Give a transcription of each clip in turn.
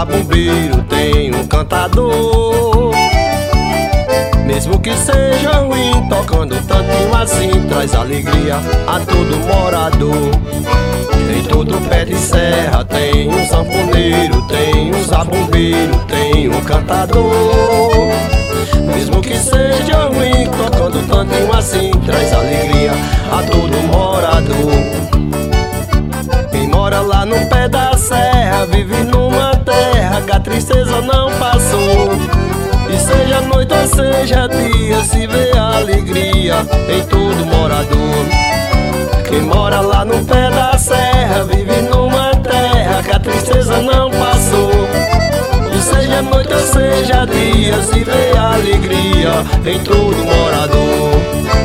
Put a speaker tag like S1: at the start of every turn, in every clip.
S1: zabumbeiro, tem um cantador. Mesmo que seja ruim, tocando tantinho assim, traz alegria a todo morador. Em todo pé de serra tem um sanfoneiro, tem um zabumbeiro, tem um cantador. Mesmo que seja ruim, tocando tantinho assim, traz alegria a todo morador. Quem mora lá no pé da serra vive numa terra que a tristeza não passou. E seja noite ou seja dia, se vê a alegria em todo morador. Quem mora lá no pé da serra vive numa terra que a tristeza não passou. E seja noite ou seja dia, se vê a alegria em todo morador.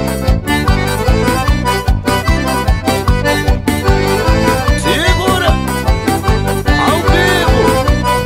S1: Segura! Ao vivo!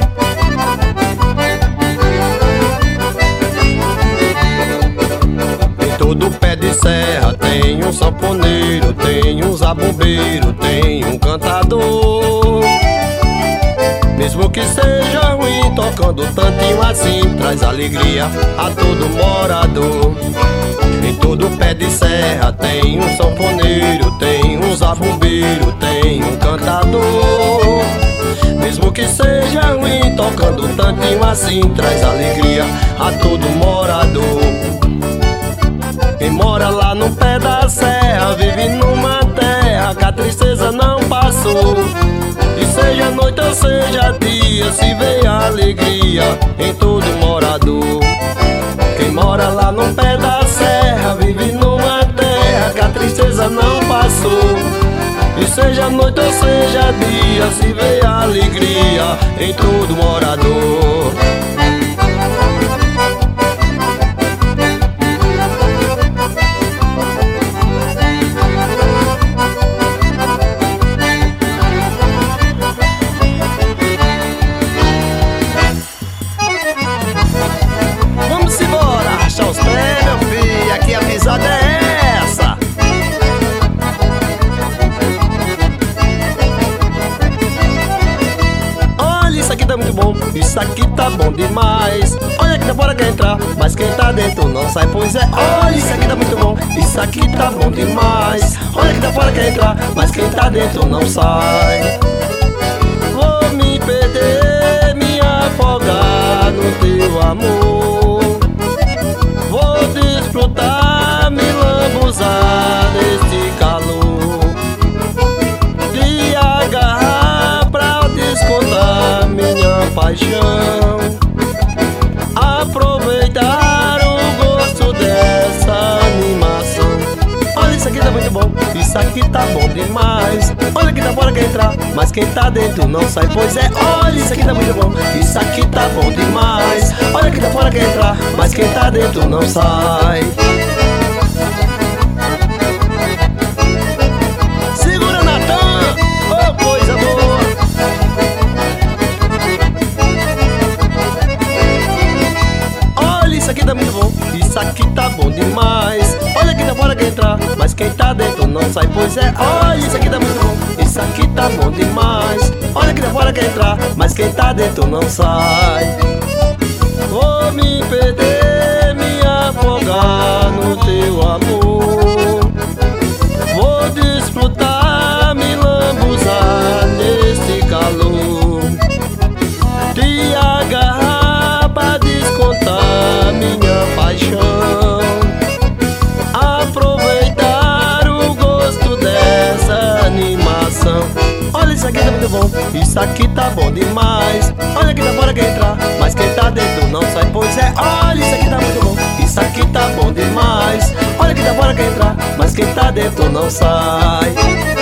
S1: Em todo pé de serra tem um sanfoneiro, tem um zabumbeiro, tem um cantador. Mesmo que seja ruim, tocando tantinho assim, traz alegria a todo morador. Em todo pé de serra tem um sanfoneiro, tem um zabumbeiro, tem um cantador. Mesmo que seja ruim, tocando tantinho assim, traz alegria a todo morador. Quem mora lá no pé da serra vive numa terra que a tristeza não passou. E seja noite ou seja dia, se vê a alegria em todo morador. Quem mora lá no pé da serra vive numa terra que a tristeza não passou. E seja noite ou seja dia, se vê a alegria em todo morador. Aqui a pisada é essa. Olha, isso aqui tá muito bom, isso aqui tá bom demais. Olha que tá fora quer entrar, mas quem tá dentro não sai, pois é. Olha, isso aqui tá muito bom, isso aqui tá bom demais. Olha que tá fora quer entrar, mas quem tá dentro não sai. Vou me perder, me afogar no teu amor. Vou desfrutar, me lambuzar neste calor, te agarrar pra descontar minha paixão, aproveitar o gosto dessa animação. Olha, isso aqui tá muito bom, isso aqui tá bom demais. Olha que tá fora quer entrar, mas quem tá dentro não sai, pois é. Olha, isso aqui tá muito bom, isso aqui tá bom demais. Olha que tá fora quer entrar, mas quem tá dentro não sai. Segura, Natan! Oh, coisa boa! Olha, isso aqui tá muito bom, isso aqui tá bom demais. Olha que tá fora quer entrar, mas quem tá dentro não sai, pois é. Olha, isso aqui tá muito bom, isso aqui tá bom demais. Olha que tá fora quer entrar, mas quem tá dentro não sai. Vou me perder, me afogar no teu amor. Vou desfrutar, me lambuzar neste calor, te agarrar pra descontar minha paixão, aproveitar o gosto dessa animação. Olha, isso aqui tá muito bom, isso aqui tá bom demais. Olha que tá fora quer entrar, mas quem tá dentro não sai, pois é. Olha, isso aqui tá muito bom, isso aqui tá bom demais. Olha que tá fora quer entrar, mas quem tá dentro não sai.